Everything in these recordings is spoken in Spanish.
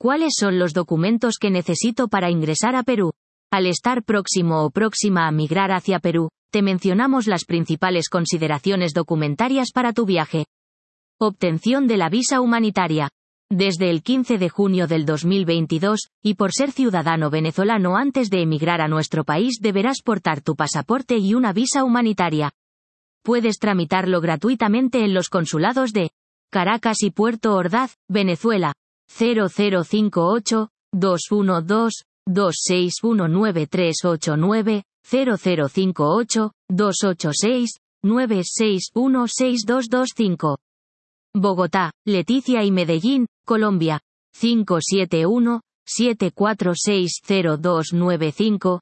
¿Cuáles son los documentos que necesito para ingresar a Perú? Al estar próximo o próxima a migrar hacia Perú, te mencionamos las principales consideraciones documentarias para tu viaje. Obtención de la visa humanitaria. Desde el 15 de junio del 2022, y por ser ciudadano venezolano antes de emigrar a nuestro país deberás portar tu pasaporte y una visa humanitaria. Puedes tramitarlo gratuitamente en los consulados de Caracas y Puerto Ordaz, Venezuela. 0058-212-2619389, 0058-286-9616225. Bogotá, Leticia y Medellín, Colombia. 571-7460295,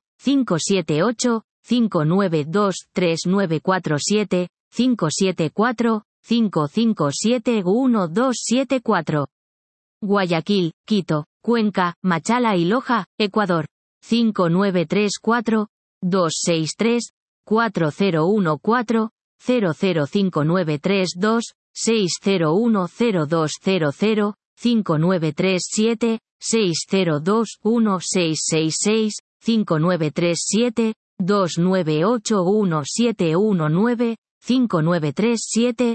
578-5923947, 574-557-1274. Guayaquil, Quito, Cuenca, Machala y Loja, Ecuador. 5934-263-4014, 005932, 6010200, 5937, 6021666, 5937, 29811719, 5937,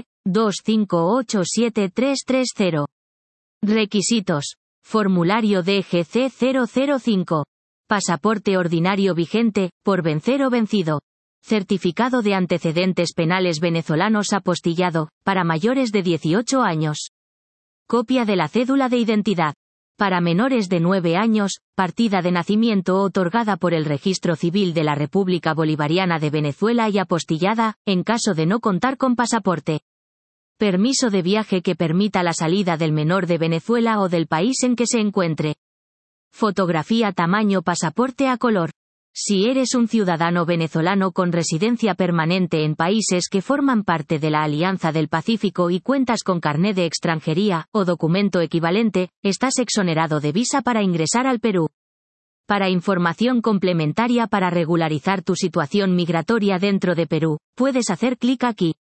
25873330. Requisitos. Formulario DGC 005. Pasaporte ordinario vigente, por vencer o vencido. Certificado de antecedentes penales venezolanos apostillado, para mayores de 18 años. Copia de la cédula de identidad. Para menores de 9 años, partida de nacimiento otorgada por el Registro Civil de la República Bolivariana de Venezuela y apostillada, en caso de no contar con pasaporte. Permiso de viaje que permita la salida del menor de Venezuela o del país en que se encuentre. Fotografía tamaño pasaporte a color. Si eres un ciudadano venezolano con residencia permanente en países que forman parte de la Alianza del Pacífico y cuentas con carné de extranjería, o documento equivalente, estás exonerado de visa para ingresar al Perú. Para información complementaria para regularizar tu situación migratoria dentro de Perú, puedes hacer clic aquí.